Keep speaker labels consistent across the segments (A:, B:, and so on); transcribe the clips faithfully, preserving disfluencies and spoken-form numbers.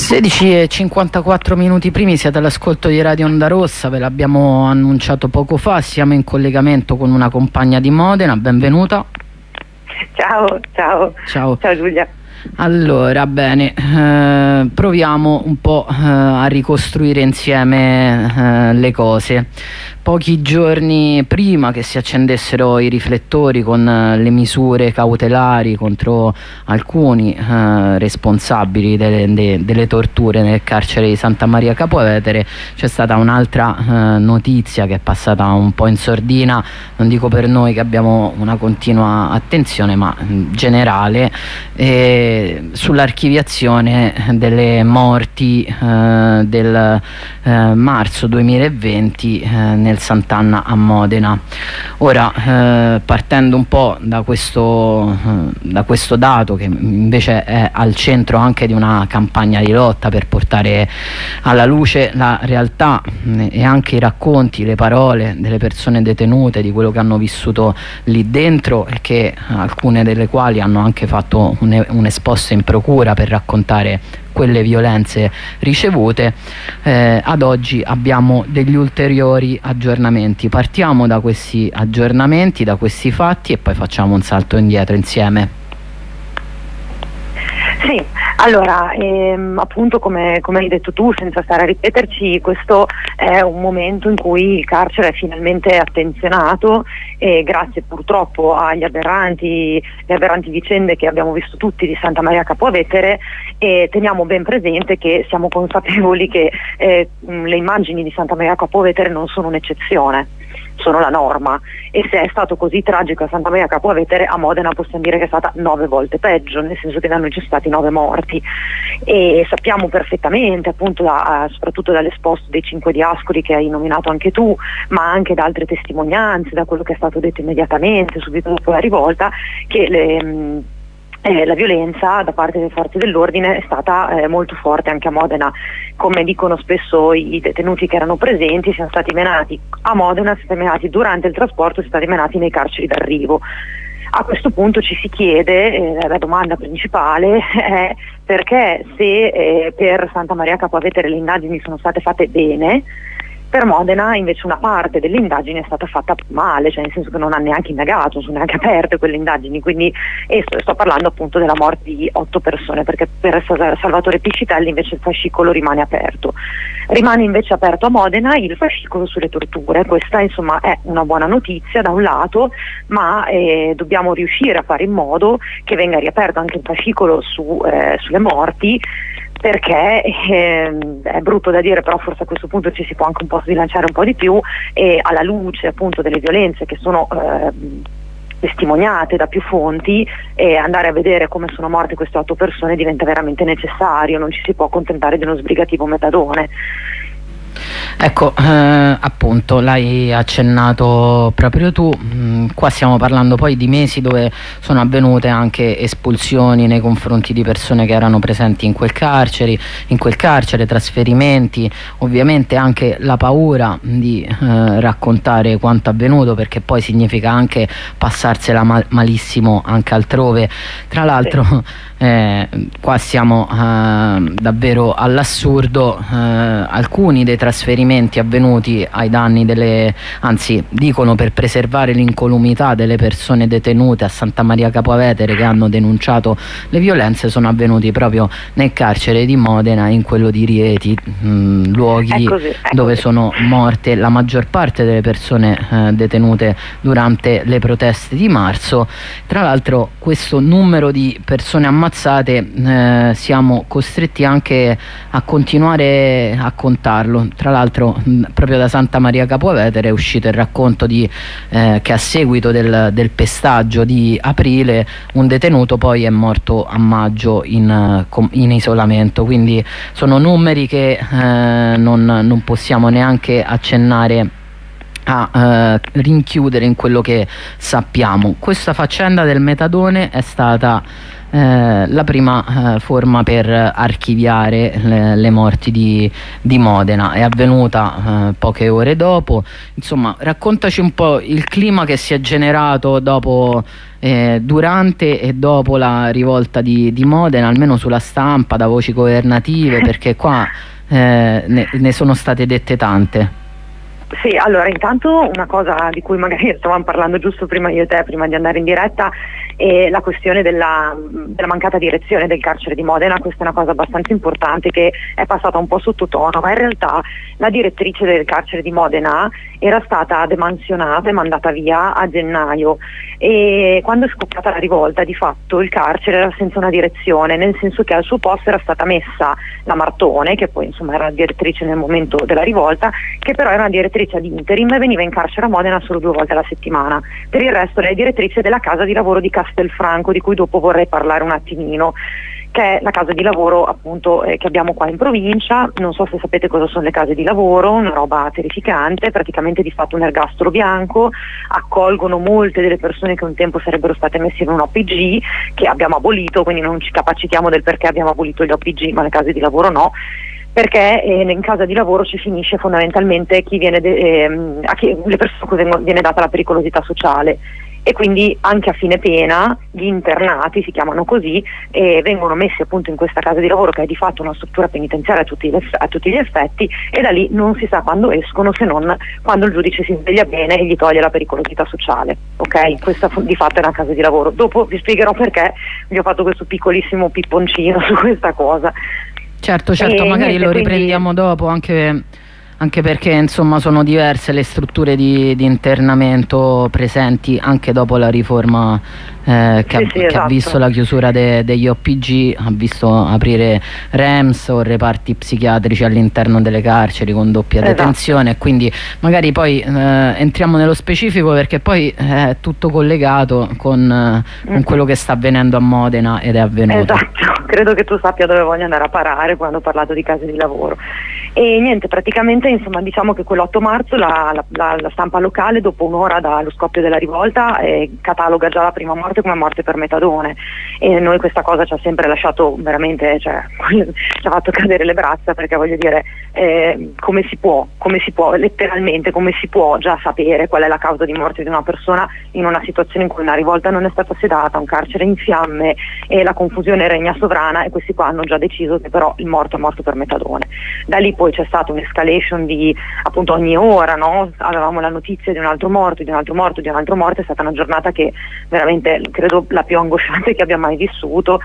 A: sedici e cinquantaquattro minuti primi, siete all'ascolto di Radio Onda Rossa, ve l'abbiamo annunciato poco fa, siamo in collegamento con una compagna di Modena, benvenuta.
B: Ciao, ciao.
A: Ciao.
B: Ciao Giulia.
A: Allora, bene, eh, proviamo un po' eh, a ricostruire insieme eh, le cose. Pochi giorni prima che si accendessero i riflettori con eh, le misure cautelari contro alcuni eh, responsabili delle, de, delle torture nel carcere di Santa Maria Capua Vetere, c'è stata un'altra eh, notizia che è passata un po' in sordina, non dico per noi che abbiamo una continua attenzione, ma in generale, eh, sull'archiviazione delle morti eh, del eh, marzo duemilaventi eh, nel Sant'Anna a Modena. Ora, eh, partendo un po' da questo, eh, da questo dato che invece è al centro anche di una campagna di lotta per portare alla luce la realtà eh, e anche i racconti, le parole delle persone detenute, di quello che hanno vissuto lì dentro e che alcune delle quali hanno anche fatto un, un esposto in procura per raccontare quelle violenze ricevute, eh, ad oggi abbiamo degli ulteriori aggiornamenti. Partiamo da questi aggiornamenti, da questi fatti, e poi facciamo un salto indietro insieme.
B: Sì, allora, ehm, appunto come, come hai detto tu, senza stare a ripeterci, questo è un momento in cui il carcere è finalmente attenzionato e grazie purtroppo agli aberranti, le aberranti vicende che abbiamo visto tutti di Santa Maria Capua Vetere, e teniamo ben presente che siamo consapevoli che eh, le immagini di Santa Maria Capua Vetere non sono un'eccezione, sono la norma, e se è stato così tragico a Santa Maria Capua Vetere, a Modena possiamo dire che è stata nove volte peggio, nel senso che da noi ci sono stati nove morti, e sappiamo perfettamente, appunto da, soprattutto dall'esposto dei cinque di Ascoli che hai nominato anche tu, ma anche da altre testimonianze, da quello che è stato detto immediatamente subito dopo la rivolta, che le mh, Eh, la violenza da parte delle forze dell'ordine è stata eh, molto forte anche a Modena. Come dicono spesso i, i detenuti che erano presenti, siano stati menati a Modena, siano stati menati durante il trasporto, siano stati menati nei carceri d'arrivo. A questo punto ci si chiede, eh, la domanda principale è perché se eh, per Santa Maria Capua Vetere le indagini sono state fatte bene, per Modena invece una parte delle indagini è stata fatta male, cioè nel senso che non ha neanche indagato, sono neanche aperte quelle indagini, quindi e sto, sto parlando appunto della morte di otto persone, perché per Salvatore Piscitelli invece il fascicolo rimane aperto. Rimane invece aperto a Modena il fascicolo sulle torture. Questa insomma è una buona notizia da un lato, ma eh, dobbiamo riuscire a fare in modo che venga riaperto anche il fascicolo su, eh, sulle morti, perché eh, è brutto da dire, però forse a questo punto ci si può anche un po' sbilanciare un po' di più, e alla luce appunto delle violenze che sono eh, testimoniate da più fonti, e andare a vedere come sono morte queste otto persone diventa veramente necessario, non ci si può accontentare di uno sbrigativo metadone.
A: Ecco, eh, appunto, l'hai accennato proprio tu, mm, qua stiamo parlando poi di mesi dove sono avvenute anche espulsioni nei confronti di persone che erano presenti in quel carcere, in quel carcere, trasferimenti, ovviamente anche la paura di eh, raccontare quanto avvenuto, perché poi significa anche passarsela mal malissimo anche altrove. Tra l'altro eh, qua siamo eh, davvero all'assurdo, eh, alcuni dei trasferimenti avvenuti ai danni delle, anzi dicono per preservare l'incolumità delle persone detenute a Santa Maria Capua Vetere che hanno denunciato le violenze, sono avvenuti proprio nel carcere di Modena, in quello di Rieti, mh, luoghi
B: è così, è
A: dove
B: così.
A: sono morte la maggior parte delle persone eh, detenute durante le proteste di marzo. Tra l'altro questo numero di persone ammazzate eh, siamo costretti anche a continuare a contarlo. Tra l'altro proprio da Santa Maria Capua Vetere è uscito il racconto di, eh, che a seguito del, del pestaggio di aprile un detenuto poi è morto a maggio in, in isolamento, quindi sono numeri che eh, non, non possiamo neanche accennare a eh, rinchiudere in quello che sappiamo. Questa faccenda del metadone è stata eh, la prima eh, forma per archiviare le, le morti di, di Modena. È avvenuta eh, poche ore dopo. Insomma, raccontaci un po' il clima che si è generato dopo, eh, durante e dopo la rivolta di, di Modena, almeno sulla stampa, da voci governative, perché qua eh, ne, ne sono state dette tante.
B: Sì, allora intanto una cosa di cui magari stavamo parlando giusto prima io e te, prima di andare in diretta, è la questione della, della mancata direzione del carcere di Modena. Questa è una cosa abbastanza importante che è passata un po' sottotono, ma in realtà la direttrice del carcere di Modena era stata demansionata e mandata via a gennaio, e quando è scoppiata la rivolta di fatto il carcere era senza una direzione, nel senso che al suo posto era stata messa la Martone, che poi insomma era la direttrice nel momento della rivolta, che però era una direttrice ad interim e veniva in carcere a Modena solo due volte alla settimana. Per il resto lei è direttrice della casa di lavoro di Castelfranco, di cui dopo vorrei parlare un attimino, che è la casa di lavoro appunto eh, che abbiamo qua in provincia. Non so se sapete cosa sono le case di lavoro, una roba terrificante, praticamente di fatto un ergastolo bianco, accolgono molte delle persone che un tempo sarebbero state messe in un O P G, che abbiamo abolito, quindi non ci capacitiamo del perché abbiamo abolito gli O P G ma le case di lavoro no, perché eh, in casa di lavoro ci finisce fondamentalmente chi viene de- eh, a chi, le persone a cui vengono, viene data la pericolosità sociale, e quindi anche a fine pena gli internati, si chiamano così, e vengono messi appunto in questa casa di lavoro che è di fatto una struttura penitenziaria a tutti, gli, a tutti gli effetti, e da lì non si sa quando escono, se non quando il giudice si sveglia bene e gli toglie la pericolosità sociale. Ok, questa di fatto è una casa di lavoro. Dopo vi spiegherò perché vi ho fatto questo piccolissimo pipponcino su questa cosa.
A: Certo, certo, e magari niente, lo riprendiamo quindi dopo, anche, anche perché insomma sono diverse le strutture di, di internamento presenti anche dopo la riforma eh, che,
B: sì,
A: ha,
B: sì,
A: che
B: esatto.
A: ha visto la chiusura de, degli O P G, ha visto aprire R E M S o reparti psichiatrici all'interno delle carceri con doppia
B: esatto.
A: detenzione, quindi magari poi eh, entriamo nello specifico, perché poi è tutto collegato con, eh, con quello che sta avvenendo a Modena ed è avvenuto.
B: Esatto, credo che tu sappia dove voglio andare a parare quando ho parlato di case di lavoro. E niente, praticamente insomma diciamo che quell'otto marzo la, la, la stampa locale, dopo un'ora dallo scoppio della rivolta, eh, cataloga già la prima morte come morte per metadone, e noi questa cosa ci ha sempre lasciato veramente, cioè ci ha fatto cadere le braccia, perché voglio dire eh, come si può, come si può letteralmente, come si può già sapere qual è la causa di morte di una persona in una situazione in cui una rivolta non è stata sedata, un carcere in fiamme e la confusione regna sovrana, e questi qua hanno già deciso che però il morto è morto per metadone. Da lì poi c'è stata un'escalation di appunto ogni ora, no? Avevamo la notizia di un altro morto, di un altro morto, di un altro morto. È stata una giornata che veramente credo la più angosciante che abbia mai vissuto,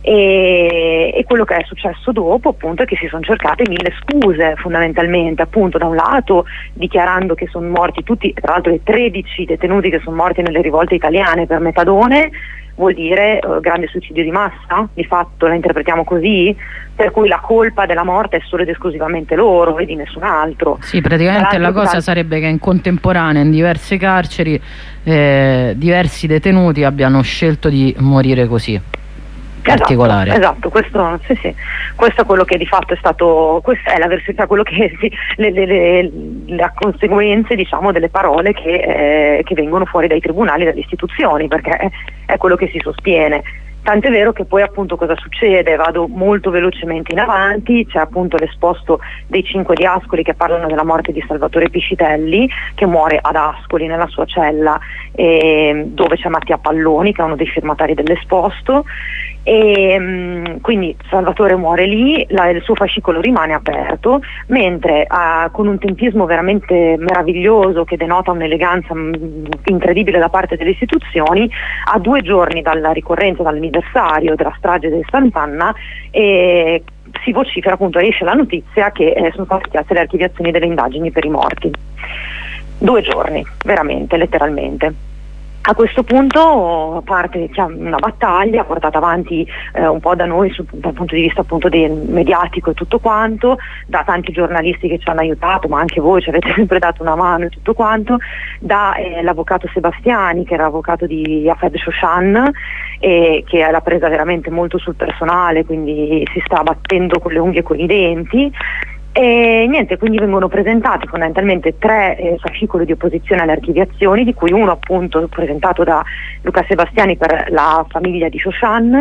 B: e, e quello che è successo dopo appunto è che si sono cercate mille scuse, fondamentalmente, appunto da un lato dichiarando che sono morti tutti, tra l'altro i tredici detenuti che sono morti nelle rivolte italiane per metadone, vuol dire uh, grande suicidio di massa, di fatto la interpretiamo così, per cui la colpa della morte è solo ed esclusivamente loro e di nessun altro.
A: Sì, praticamente la cosa sarebbe che in contemporanea in diverse carceri eh, diversi detenuti abbiano scelto di morire così. Particolare.
B: Esatto, esatto, questo, sì, sì. Questo è quello che di fatto è stato, questa è la versione, quello che sì, le, le, le, le conseguenze diciamo delle parole che, eh, che vengono fuori dai tribunali, dalle istituzioni, perché è, è quello che si sostiene. Tant'è vero che poi appunto cosa succede? Vado molto velocemente in avanti, c'è appunto l'esposto dei cinque di Ascoli che parlano della morte di Salvatore Piscitelli, che muore ad Ascoli nella sua cella, eh, dove c'è Mattia Palloni che è uno dei firmatari dell'esposto, e mh, quindi Salvatore muore lì, la, il suo fascicolo rimane aperto, mentre eh, con un tempismo veramente meraviglioso che denota un'eleganza mh, incredibile da parte delle istituzioni, a due giorni dalla ricorrenza, dall'anniversario della strage del Sant'Anna, eh, si vocifera, appunto esce la notizia che eh, sono state chieste le archiviazioni delle indagini per i morti. Due giorni, veramente, letteralmente. A questo punto parte una battaglia portata avanti eh, un po' da noi sul, dal punto di vista appunto del mediatico e tutto quanto, da tanti giornalisti che ci hanno aiutato, ma anche voi ci avete sempre dato una mano e tutto quanto, da eh, l'avvocato Sebastiani, che era avvocato di Afed Shoshan, e che l'ha presa veramente molto sul personale, quindi si sta battendo con le unghie e con i denti. E niente, quindi vengono presentati fondamentalmente tre eh, fascicoli di opposizione alle archiviazioni, di cui uno appunto presentato da Luca Sebastiani per la famiglia di Shoshan,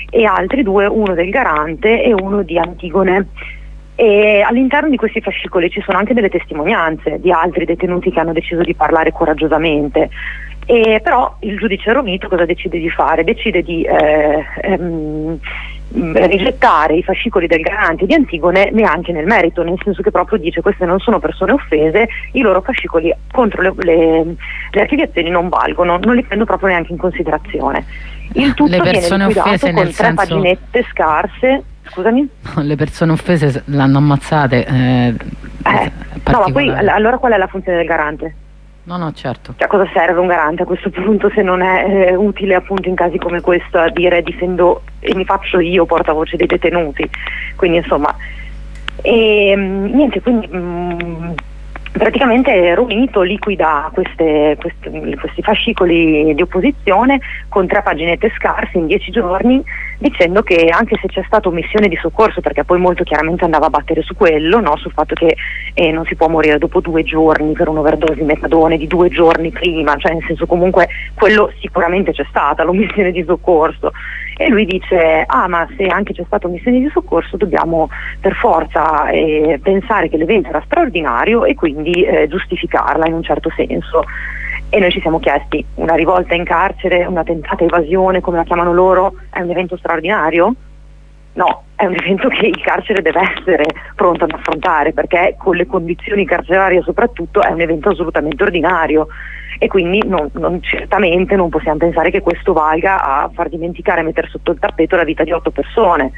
B: e altri due, uno del Garante e uno di Antigone. E all'interno di questi fascicoli ci sono anche delle testimonianze di altri detenuti che hanno deciso di parlare coraggiosamente. E però il giudice Romito cosa decide di fare? Decide di eh, ehm, rigettare i fascicoli del Garante e di Antigone neanche nel merito, nel senso che proprio dice: queste non sono persone offese, i loro fascicoli contro le, le, le archiviazioni non valgono, non li prendo proprio neanche in considerazione. Il tutto
A: le persone
B: viene liquidato
A: offese
B: con
A: nel
B: tre
A: senso...
B: paginette scarse. Scusami?
A: Le persone offese l'hanno ammazzate. Eh,
B: eh, no, ma poi allora qual è la funzione del Garante?
A: No, no, certo.
B: Cioè, cosa serve un garante a questo punto se non è eh, utile appunto in casi come questo a dire difendo e mi faccio io portavoce dei detenuti? Quindi insomma, e, niente, quindi mh, praticamente Romito liquida queste, queste, questi fascicoli di opposizione con tre paginette scarse in dieci giorni, dicendo che anche se c'è stata omissione di soccorso, perché poi molto chiaramente andava a battere su quello, no? Sul fatto che eh, non si può morire dopo due giorni per un'overdose di metadone di due giorni prima, cioè nel senso comunque quello sicuramente c'è stata, l'omissione di soccorso. E lui dice: ah, ma se anche c'è stata omissione di soccorso dobbiamo per forza eh, pensare che l'evento era straordinario e quindi eh, giustificarla in un certo senso. E noi ci siamo chiesti: una rivolta in carcere, una tentata evasione, come la chiamano loro, è un evento straordinario? No, è un evento che il carcere deve essere pronto ad affrontare, perché con le condizioni carcerarie soprattutto è un evento assolutamente ordinario. E quindi non, non, certamente non possiamo pensare che questo valga a far dimenticare e mettere sotto il tappeto la vita di otto persone.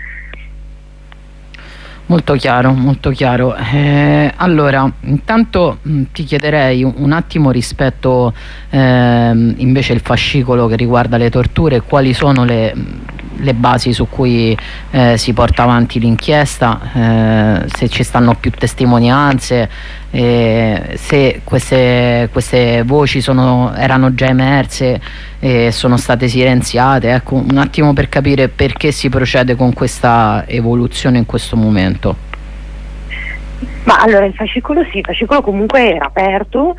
A: Molto chiaro, molto chiaro. Eh, allora, intanto mh, ti chiederei un, un attimo rispetto ehm, invece il fascicolo che riguarda le torture, quali sono le, le basi su cui eh, si porta avanti l'inchiesta, eh, se ci stanno più testimonianze, eh, se queste, queste voci sono, erano già emerse e sono state silenziate. Ecco, un attimo per capire perché si procede con questa evoluzione in questo momento.
B: Ma allora il fascicolo sì, il fascicolo comunque era aperto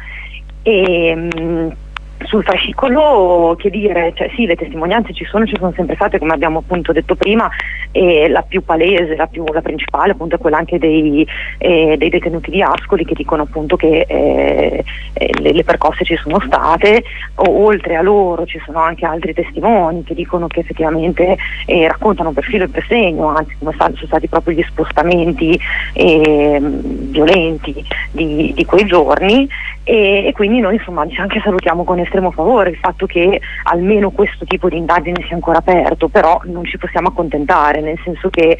B: e mh, sul fascicolo, che dire, cioè sì, le testimonianze ci sono, ci sono sempre state, come abbiamo appunto detto prima, e la più palese, la, più, la principale appunto è quella anche dei, eh, dei detenuti di Ascoli, che dicono appunto che eh, eh, le, le percosse ci sono state. O, oltre a loro ci sono anche altri testimoni che dicono che effettivamente eh, raccontano per filo e per segno, anzi come sono stati proprio gli spostamenti eh, violenti di, di quei giorni. E, e quindi noi insomma anche salutiamo con estremo favore il fatto che almeno questo tipo di indagine sia ancora aperto, però non ci possiamo accontentare, nel senso che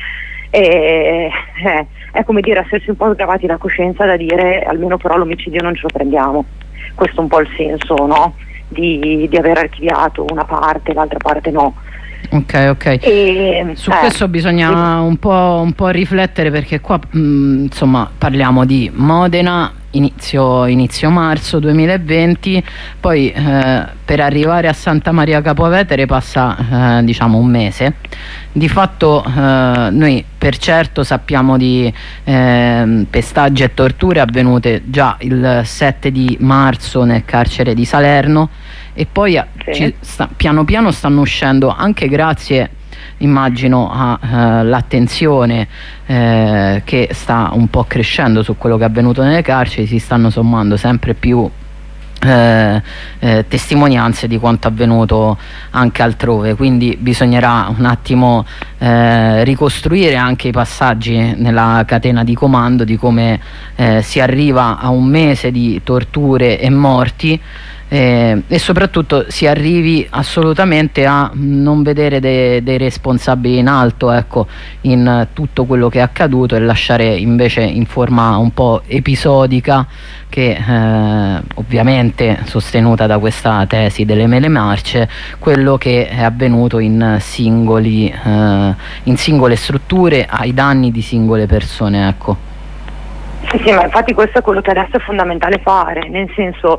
B: eh, eh, è come dire essersi un po' sgravati la coscienza da dire almeno però l'omicidio non ce lo prendiamo. Questo è un po' il senso, no? di, di aver archiviato una parte, l'altra parte no.
A: Ok, ok.
B: E,
A: su
B: eh,
A: questo bisogna un po', un po' riflettere, perché qua mh, insomma parliamo di Modena inizio, inizio marzo duemilaventi, poi eh, per arrivare a Santa Maria Capua Vetere passa eh, diciamo un mese. Di fatto eh, noi per certo sappiamo di eh, pestaggi e torture avvenute già il sette di marzo nel carcere di Salerno, e poi
B: sì.
A: ci sta, piano piano stanno uscendo, anche grazie immagino all'attenzione eh, che sta un po' crescendo su quello che è avvenuto nelle carceri, si stanno sommando sempre più eh, eh, testimonianze di quanto avvenuto anche altrove, quindi bisognerà un attimo eh, ricostruire anche i passaggi nella catena di comando, di come eh, si arriva a un mese di torture e morti. Eh, e soprattutto si arrivi assolutamente a non vedere dei, dei responsabili in alto, ecco, in tutto quello che è accaduto, e lasciare invece in forma un po' episodica, che eh, ovviamente sostenuta da questa tesi delle mele marce, quello che è avvenuto in singoli eh, in singole strutture ai danni di singole persone, ecco.
B: Sì, sì, ma infatti questo è quello che adesso è fondamentale fare, nel senso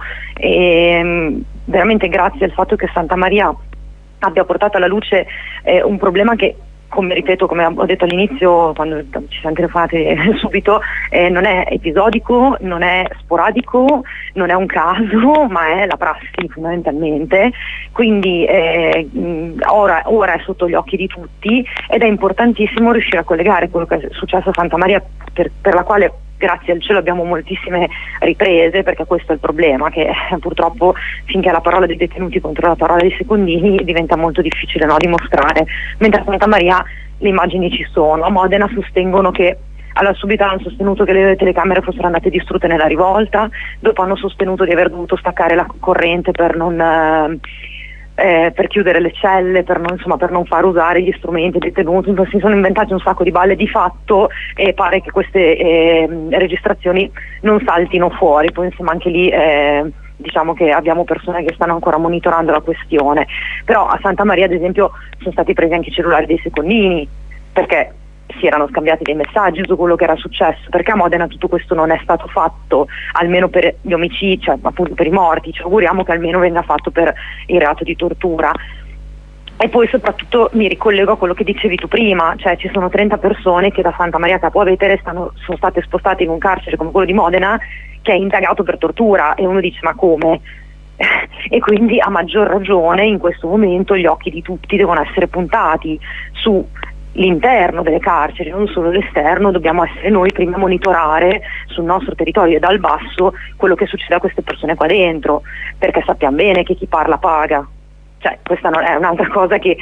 B: ehm, veramente grazie al fatto che Santa Maria abbia portato alla luce eh, un problema che come ripeto, come ho detto all'inizio, quando ci siamo telefonate subito, eh, non è episodico, non è sporadico, non è un caso, ma è la prassi fondamentalmente. Quindi eh, ora, ora è sotto gli occhi di tutti ed è importantissimo riuscire a collegare quello che è successo a Santa Maria, per, per la quale grazie al cielo abbiamo moltissime riprese, perché questo è il problema, che eh, purtroppo finché la parola dei detenuti contro la parola dei secondini diventa molto difficile, no, dimostrare, mentre a Santa Maria le immagini ci sono. A Modena sostengono che allora subito hanno sostenuto che le telecamere fossero andate distrutte nella rivolta, dopo hanno sostenuto di aver dovuto staccare la corrente per non eh, Eh, per chiudere le celle, per non, insomma, per non far usare gli strumenti detenuti. Si sono inventati un sacco di balle di fatto e pare che queste eh, registrazioni non saltino fuori. Poi insomma anche lì eh, diciamo che abbiamo persone che stanno ancora monitorando la questione, però a Santa Maria ad esempio sono stati presi anche i cellulari dei secondini, perché si erano scambiati dei messaggi su quello che era successo, perché a Modena tutto questo non è stato fatto, almeno per gli omicidi, cioè appunto per i morti. Ci auguriamo che almeno venga fatto per il reato di tortura. E poi soprattutto mi ricollego a quello che dicevi tu prima, cioè ci sono trenta persone che da Santa Maria Capua Vetere stanno, sono state spostate in un carcere come quello di Modena, che è indagato per tortura, e uno dice ma come? E quindi a maggior ragione in questo momento gli occhi di tutti devono essere puntati su l'interno delle carceri, non solo l'esterno. Dobbiamo essere noi prima a monitorare sul nostro territorio e dal basso quello che succede a queste persone qua dentro, perché sappiamo bene che chi parla paga. Cioè, questa non è un'altra cosa che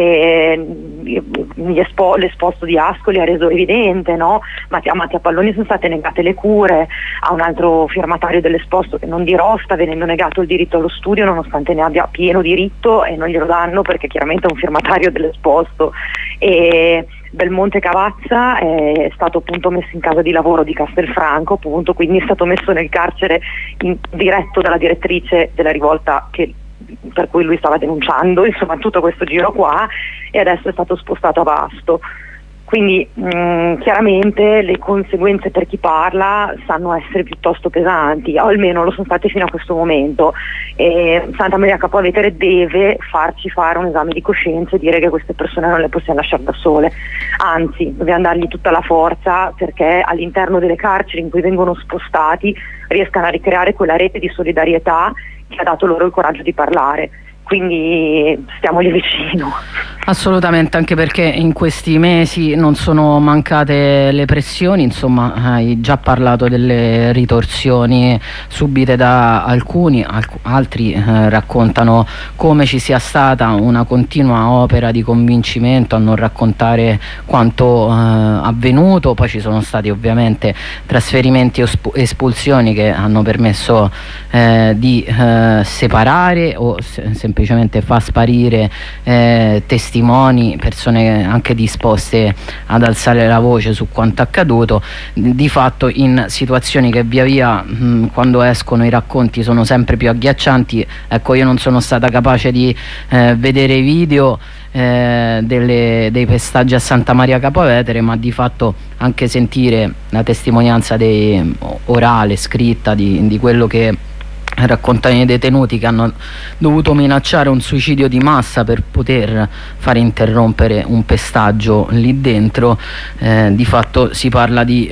B: eh, l'esposto di Ascoli ha reso evidente, no? Mattia, Mattia Palloni sono state negate le cure, a un altro firmatario dell'esposto, che non dirò, sta venendo negato il diritto allo studio nonostante ne abbia pieno diritto e non glielo danno perché chiaramente è un firmatario dell'esposto. E Belmonte Cavazza è stato appunto messo in casa di lavoro di Castelfranco, appunto, quindi è stato messo nel carcere in, diretto dalla direttrice della rivolta che per cui lui stava denunciando, insomma tutto questo giro qua, e adesso è stato spostato a Vasto. Quindi mh, chiaramente le conseguenze per chi parla sanno essere piuttosto pesanti, o almeno lo sono state fino a questo momento. E Santa Maria Capua Vetere deve farci fare un esame di coscienza e dire che queste persone non le possiamo lasciare da sole, anzi dobbiamo dargli tutta la forza perché all'interno delle carceri in cui vengono spostati riescano a ricreare quella rete di solidarietà che ha dato loro il coraggio di parlare. Quindi stiamogli vicino.
A: Assolutamente, anche perché in questi mesi non sono mancate le pressioni, insomma hai già parlato delle ritorsioni subite da alcuni, alc- altri eh, raccontano come ci sia stata una continua opera di convincimento a non raccontare quanto eh, avvenuto. Poi ci sono stati ovviamente trasferimenti e espulsioni che hanno permesso eh, di eh, separare o se- semplicemente far sparire eh, testimoni, persone anche disposte ad alzare la voce su quanto accaduto. Di fatto in situazioni che via via mh, quando escono i racconti sono sempre più agghiaccianti. Ecco, io non sono stata capace di eh, vedere i video eh, delle, dei pestaggi a Santa Maria Capua Vetere, ma di fatto anche sentire la testimonianza dei, orale, scritta di, di quello che raccontano i detenuti, che hanno dovuto minacciare un suicidio di massa per poter far interrompere un pestaggio lì dentro. Eh, di fatto si parla di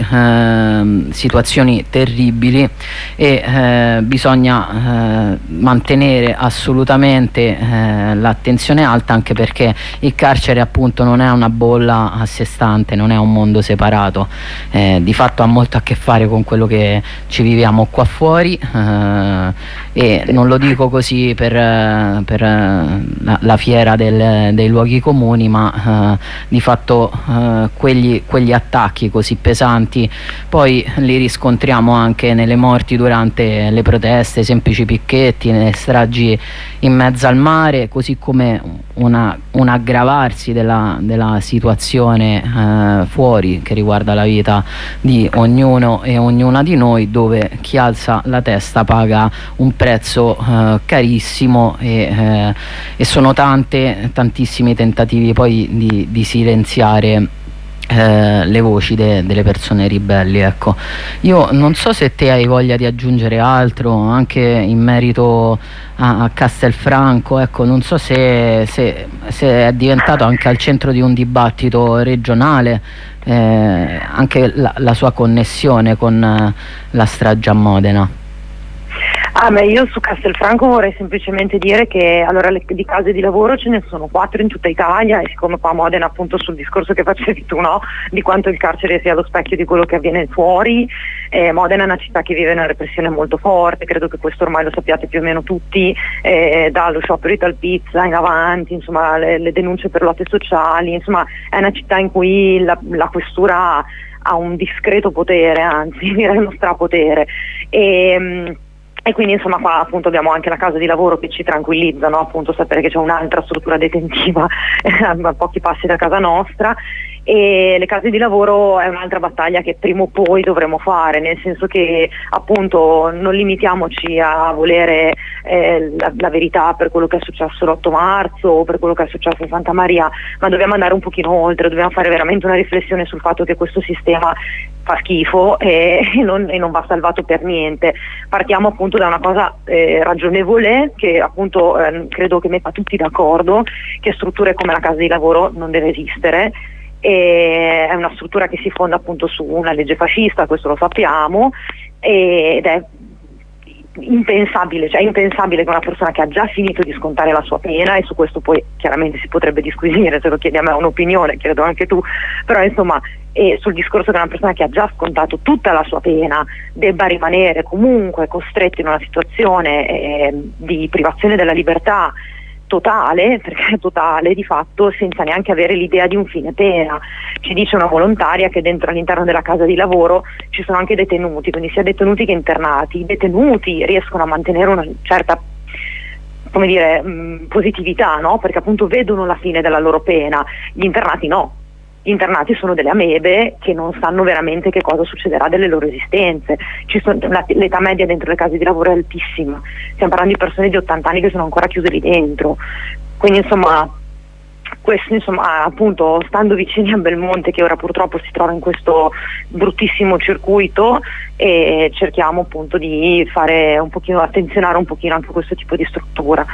A: eh, situazioni terribili e eh, bisogna eh, mantenere assolutamente eh, l'attenzione alta, anche perché il carcere appunto non è una bolla a sé stante, non è un mondo separato, eh, di fatto ha molto a che fare con quello che ci viviamo qua fuori. eh, E non lo dico così per, per la, la fiera del, dei luoghi comuni, ma eh, di fatto eh, quegli, quegli attacchi così pesanti poi li riscontriamo anche nelle morti durante le proteste, semplici picchetti, nelle stragi in mezzo al mare, così come una, un aggravarsi della, della situazione eh, fuori, che riguarda la vita di ognuno e ognuna di noi, dove chi alza la testa paga un prezzo eh, carissimo e, eh, e sono tante tantissimi tentativi poi di, di silenziare Eh, le voci de, delle persone ribelli, ecco. Io non so se te hai voglia di aggiungere altro anche in merito a, a Castelfranco, ecco, non so se, se, se è diventato anche al centro di un dibattito regionale, eh, anche la, la sua connessione con eh, la strage a Modena.
B: Ah, beh, io su Castelfranco vorrei semplicemente dire che allora le, di case di lavoro ce ne sono quattro in tutta Italia, e siccome qua a Modena, appunto, sul discorso che facevi tu, no, di quanto il carcere sia lo specchio di quello che avviene fuori, eh, Modena è una città che vive una repressione molto forte, credo che questo ormai lo sappiate più o meno tutti, eh, dallo sciopero Italpizza in avanti, insomma le, le denunce per lotte sociali, insomma è una città in cui la, la questura ha un discreto potere, anzi direi uno strapotere, e E quindi insomma qua appunto abbiamo anche la casa di lavoro che ci tranquillizza, no? Appunto sapere che c'è un'altra struttura detentiva a pochi passi da casa nostra, e le case di lavoro è un'altra battaglia che prima o poi dovremo fare, nel senso che appunto non limitiamoci a volere eh, la, la verità per quello che è successo l'otto marzo o per quello che è successo a Santa Maria, ma dobbiamo andare un pochino oltre, dobbiamo fare veramente una riflessione sul fatto che questo sistema fa schifo e, e, non, e non va salvato per niente. Partiamo appunto da una cosa eh, ragionevole che appunto eh, credo che metta tutti d'accordo, che strutture come la casa di lavoro non deve esistere, e è una struttura che si fonda appunto su una legge fascista, questo lo sappiamo, ed è impensabile, cioè è impensabile che una persona che ha già finito di scontare la sua pena, e su questo poi chiaramente si potrebbe disquisire, se lo chiedi a me è un'opinione, credo anche tu, però insomma e sul discorso che una persona che ha già scontato tutta la sua pena debba rimanere comunque costretta in una situazione eh, di privazione della libertà totale, perché è totale di fatto, senza neanche avere l'idea di un fine pena. Ci dice una volontaria che dentro all'interno della casa di lavoro ci sono anche detenuti, quindi sia detenuti che internati. I detenuti riescono a mantenere una certa, come dire, mh, positività, no? Perché appunto vedono la fine della loro pena, gli internati no. Gli internati sono delle amebe che non sanno veramente che cosa succederà delle loro esistenze. Ci sono, la, l'età media dentro le case di lavoro è altissima, stiamo parlando di persone di ottanta anni che sono ancora chiuse lì dentro, quindi insomma questo insomma appunto stando vicini a Belmonte, che ora purtroppo si trova in questo bruttissimo circuito, e cerchiamo appunto di fare un pochino, attenzionare un pochino anche questo tipo di struttura.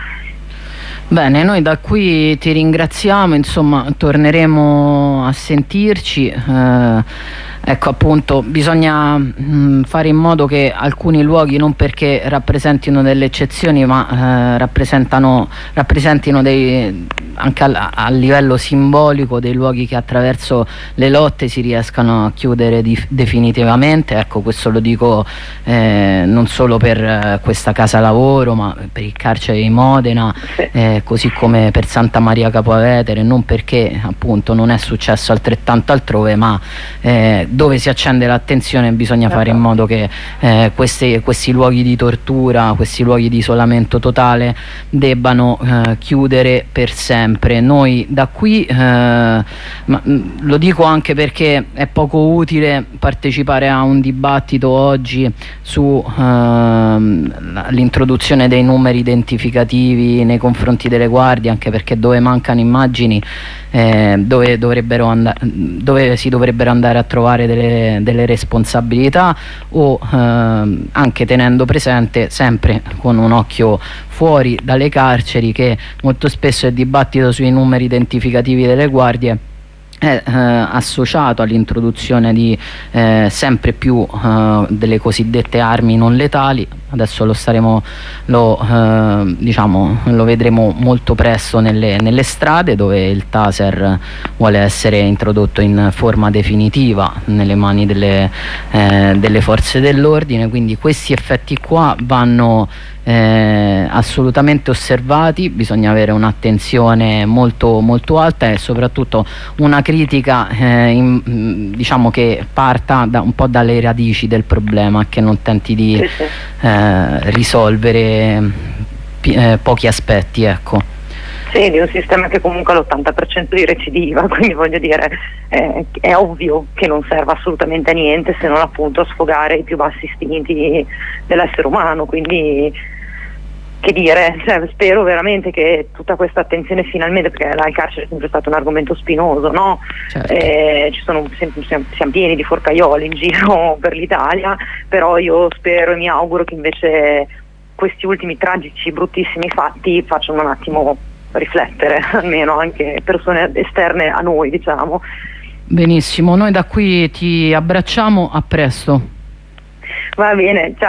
A: Bene, noi da qui ti ringraziamo, insomma torneremo a sentirci, eh, ecco appunto bisogna mh, fare in modo che alcuni luoghi, non perché rappresentino delle eccezioni, ma eh, rappresentano, rappresentino dei, anche a, a livello simbolico, dei luoghi che attraverso le lotte si riescano a chiudere di, definitivamente, ecco questo lo dico eh, non solo per eh, questa casa lavoro, ma per il carcere di Modena, eh, così come per Santa Maria Capua Vetere, non perché appunto non è successo altrettanto altrove, ma eh, dove si accende l'attenzione bisogna fare in modo che eh, questi, questi luoghi di tortura, questi luoghi di isolamento totale debbano eh, chiudere per sempre. Noi da qui, eh, ma, lo dico anche perché è poco utile partecipare a un dibattito oggi su eh, l'introduzione dei numeri identificativi nei confronti delle guardie, anche perché dove mancano immagini eh, dove, dovrebbero andare, dove si dovrebbero andare a trovare delle, delle responsabilità, o eh, anche tenendo presente sempre con un occhio fuori dalle carceri che molto spesso il dibattito sui numeri identificativi delle guardie è eh, associato all'introduzione di eh, sempre più eh, delle cosiddette armi non letali. Adesso lo staremo lo, eh, diciamo, lo vedremo molto presto nelle, nelle strade, dove il taser vuole essere introdotto in forma definitiva nelle mani delle, eh, delle forze dell'ordine, quindi questi effetti qua vanno Eh, assolutamente osservati, bisogna avere un'attenzione molto, molto alta e soprattutto una critica eh, in, diciamo che parta da, un po' dalle radici del problema, che non tenti di eh, risolvere eh, pochi aspetti, ecco.
B: Sì, di un sistema che comunque ha l'ottanta per cento di recidiva, quindi voglio dire eh, è ovvio che non serve assolutamente a niente, se non appunto a sfogare i più bassi istinti dell'essere umano, quindi che dire, cioè, spero veramente che tutta questa attenzione finalmente, perché là il carcere è sempre stato un argomento spinoso, no?
A: Certo.
B: Eh, ci sono, siamo, siamo pieni di forcaioli in giro per l'Italia, però io spero e mi auguro che invece questi ultimi tragici, bruttissimi fatti facciano un attimo riflettere, almeno anche persone esterne a noi, diciamo.
A: Benissimo, noi da qui ti abbracciamo, a presto.
B: Va bene, ciao.